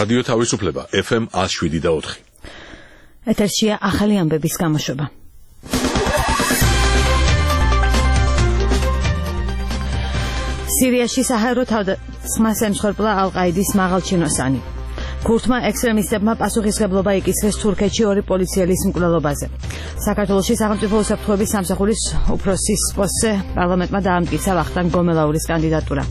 რადიო თავისუფლება FM 107.4. ეთერშია ახალი ამბების გამოშვება. სირიაში საჰაერო თავდასხმას ემსხვერპლა ალ-ყაიდის მაღალჩინოსანი. ქურთმა ექსტრემისტებმა პასუხისმგებლობა იკისრეს თურქეთში 2 პოლიციელის მკვლელობაზე. საქართველოში სახელმწიფო უსაფრთხოების სამსახურის უფროსის პოსტზე პარლამენტმა დაამტკიცა ვახტანგ გომელაურის კანდიდატურა.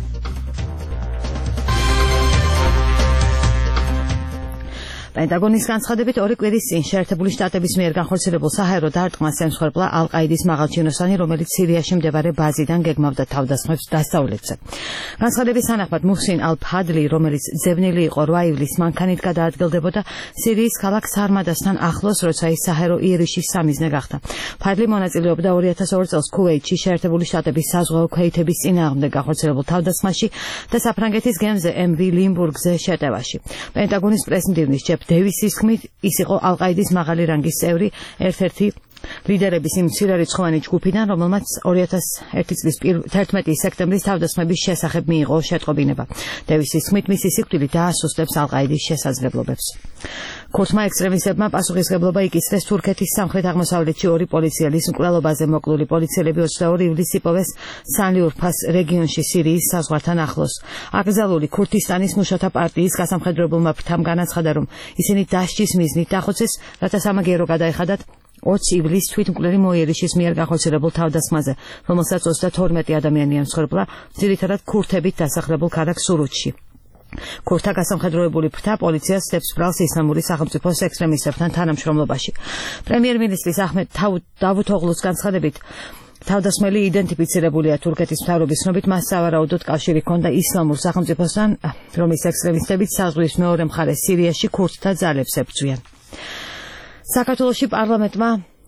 პენტაგონის განცხადებით 2 კვირის წინ შეერთებული შტატების მიერ განხორციელებულ საჰაერო დარტყმას ემსხვერპლა ალ-ყაიდის მაღალჩინოსანი, რომელიც სირიაში მდებარე ბაზიდან გეგმავდა თავდასხმებს დასავლეთზე. განცხადების თანახმად მუჰსინ ალ-ფადლი, რომელიც ძებნილი იყო 8 ივლისს მანქანით გადაადგილდებოდა სირიის ქალაქ სარმადასთან ახლოს, როცა ის საჰაერო იერიშის სამიზნე გახდა. ფადლი მონაწილეობდა 2002 წელს ქუვეითში შეერთებული შტატების საზღვაო ქვეითების წინააღმდეგ განხორციელებულ თავდასხმაში და საფრანგეთის გემზე MV ლიმბურგზე შეტევაში. პენტაგონის პრესმდივნის დევისის თქმით, ის იყო ალ-ყაიდის მაღალი რანგის წევრი, ერთ-ერთი ლიდერების იმ მცირერიცხოვანი ჯგუფიდან, რომელმაც 2001 წლის 11 სექტემბრის თავდასხმების შესახებ მიიღო შეტყობინება. დევისის თქმით, მისი სიკვდილი დაასუსტებს ალ-ყაიდის შესაძლებლობებს. ქურთმა ექსტრემისტებმა პასუხისმგებლობა იკისრეს თურქეთის სამხრეთ-აღმოსავლეთში 2 პოლიციელის მკვლელობაზე. მოკლული პოლიციელები 22 ივლისს იპოვეს სანლიურფას რეგიონში სირიის საზღვართან ახლოს. აკრძალული ქურთისტანის მუშათა პარტიის გასამხედროებულმა ფრთამ განაცხადა, რომ ისინი დასჯის მიზნით დახოცეს, რათა სამაგიერო გადაეხადათ 20 ივლისს თვითმკვლელი მოიერიშის მიერ განხორციელებულ თავდასხმაზე, რომელსაც 32 ადამიანი ემსხვერპლა, ძირითადად ქურთებით დასახლებულ ქალაქ სურუთში. ქურთთა გასამხედროებული ფრთა პოლიციას სდებს ბრალს ისლამური სახელმწიფოს ექსტრემისტებთან თანამშრომლობაში. პრემიერ-მინისტრის აჰმედ დავუთოღლუს განცხადებით, თავდასხმელი იდენტიფიცირებულია თურქეთის მთავრობის ცნობით, მას სავარაუდოდ კავშირი ჰქონდა ისლამურ სახელმწიფოსთან, რომლის ექსტრემისტები საზღვრის მეორე მხარეს სირიაში ქურთთა ძალებს ებრძვიან. საქართველოში პარლამენტმა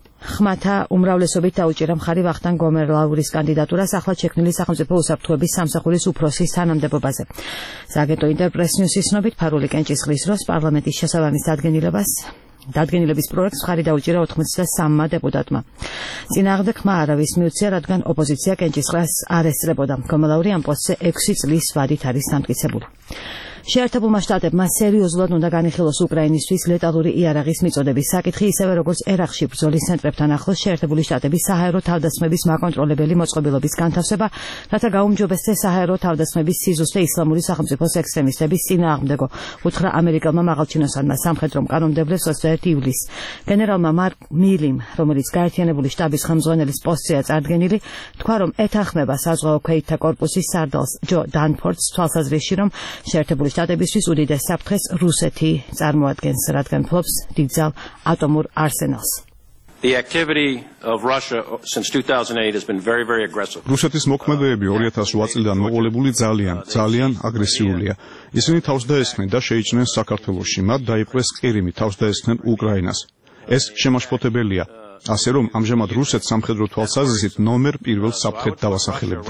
ხმათა უმრავლესობით დაუჭირა მხარი ვახტანგ გომელაურის კანდიდატურას ახლად შექმნილი სახელმწიფო უსაფრთხოების სამსახურის უფროსის თანამდებობაზე. სააგენტო ინტერპრეს-ნიუსის ცნობით, ფარული კენჭისყრის დროს პარლამენტის შესაბამის დადგენილების პროექტს მხარი დაუჭირა 83 დეპუტატმა. წინააღმდეგ ხმა არავის მიუწია, რადგან ოპოზიცია კენჭისყრას არ ესწრებოდა. გომელაური ამ პოსტზე 6 წლის ვადით არის დამტკიცებული. შეერთებულმა შტატებმა სერიოზულად უნდა განიხილოს უკრაინისთვის ლეტალური იარაღის მიწოდების საკითხი, ისევე როგორც ერაყში ბრძოლის ცენტრებთან ახლოს შეერთებული შტატების საჰაერო თავდასხმების მაკონტროლებელი მოწყობილობის განთავსება, რათა გაუმჯობესდეს საჰაერო თავდასხმების სიზუსტე ისლამური სახელმწიფოს ექსტრემისტების წინააღმდეგო, უთხრა ამერიკელმა მაღალჩინოსანმა სამხედრო მკარუმებლებს 21 ივლისს. გენერალმა მარკ მილიმ, რომელიც გაერთიანებული შტაბის ხელმძღვანელის პოსტზეა წარდგენილი, თქვა, რომ ეთანხმება საზღვაო ქვეითთა კორპუსის სარდალს ჯო დანფორდს თვალსაზრისში, რომ შეერთებული შტატებისთვის უდიდეს საფრთხეს რუსეთი წარმოადგენს, რადგან ფლობს დიდძალ ატომურ არსენალს. რუსეთის მოქმედებები 2008 წლიდან მოყოლებული ძალიან აგრესიულია. ისინი თავს დაესხნენ და შეიჭრნენ საქართველოში, მათ დაიპყრეს ყირიმი, თავს დაესხნენ უკრაინას. ეს შემაშფოთებელია. ასე რომ ამჟამად რუსეთს სამხედრო თვალსაზრისით ნომერ 1 საფრთხედ დავასახელებთ.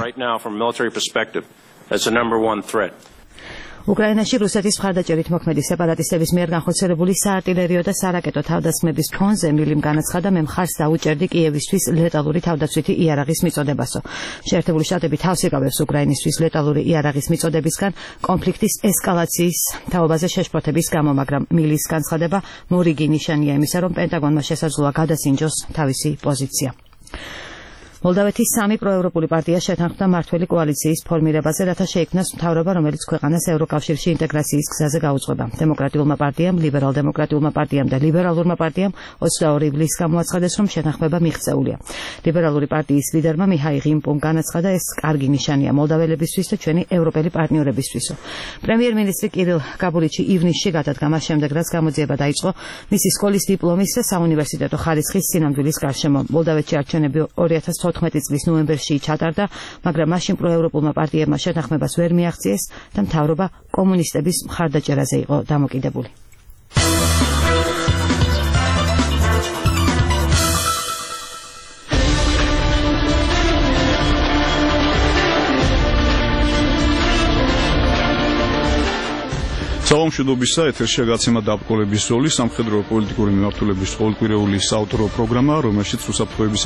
უკრაინაში რუსეთის მხარდაჭერით მოქმედი სეპარატისტების მიერ განხორციელებული საარტილერიო და სარაკეტო თავდასხმების ფონზე მილიმ განაცხადა, მე მხარს დაუჭერდი კიევისთვის ლეტალური თავდაცვითი იარაღის მიწოდებასო. შეერთებული შტატები თავს იკავებს უკრაინისთვის ლეტალური იარაღის მიწოდებისგან კონფლიქტის ესკალაციის თაობაზე შეშფოთების გამო, მაგრამ მილის განცხადება მორიგი ნიშანია იმისა, რომ პენტაგონმა შესაძლოა გადასინჯოს თავისი პოზიცია. მოლდავეთის 3 პროევროპული პარტია შეთანხმდა მმართველი კოალიციის ფორმირებაზე, რათა შეიქმნას მთავრობა, რომელიც ქვეყანას ევროკავშირში ინტეგრაციის გზაზე გაუძღვება. დემოკრატიულმა პარტიამ, ლიბერალ-დემოკრატიულმა პარტიამ და ლიბერალურმა პარტიამ 22 ივლისს გამოაცხადეს, რომ შეთანხმება მიღწეულია. ლიბერალური პარტიის ლიდერმა მიჰაილ ღიმპომ განაცხადა, ეს კარგი ნიშანია მოლდაველებისთვის და ჩვენი ევროპელი პარტნიორებისთვისო. პრემიერ-მინისტრი კირილ კაბულიჩი ივნისში გადადგა მას შემდეგ, რაც გამოძიება დაიწყო მისი სკოლის დიპლომის და საუნივერსიტეტო ხარისხის სინამდვილის გარშემო. მოლდავეთში არჩევნები 2014 წლის ნოემბერში ჩატარდა, მაგრამ მაშინ პროევროპულმა პარტიებმა შეთანხმებას ვერ მიაღწიეს და მთავრობა კომუნისტების მხარდაჭერაზე იყო დამოკიდებული. საღამოშიდობისა ეთერში გაცემა დაბრკოლების როლი სამხედრო პოლიტიკური მიმართულების ყოველკვირეული საავტორო პროგრამა, რომელშიც უსაფრთხოების